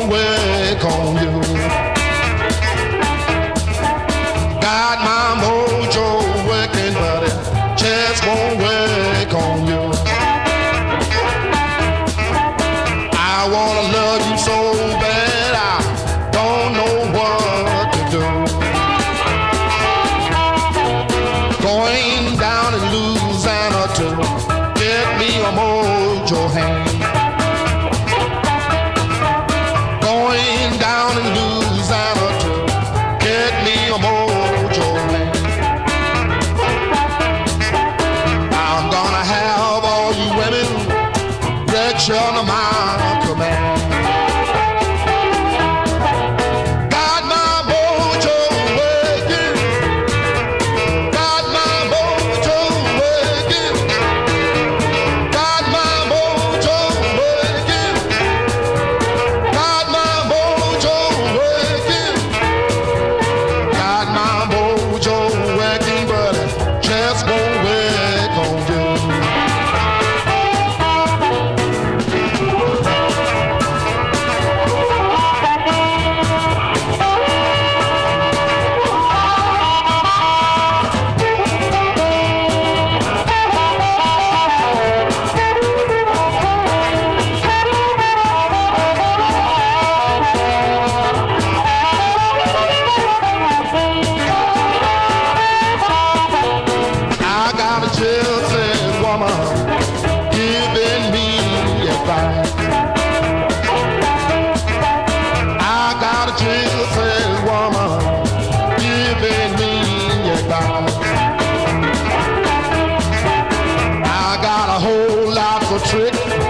work on you. Got my mojo working, but it just won't work on you. I wanna love you so bad, I don't know what to do. Going down in Louisiana to get me a mojo hand. Going down in Louisiana to get me a mojo hand. I'm gonna have all you women wretched under my command. Got my mojo working. Got my mojo working. Got my mojo working. Got my mojo working. Got my mojo working, but it just won't work on you. I got a gypsy woman giving me advice. I got a gypsy woman giving me advice. I got a whole lot of tricks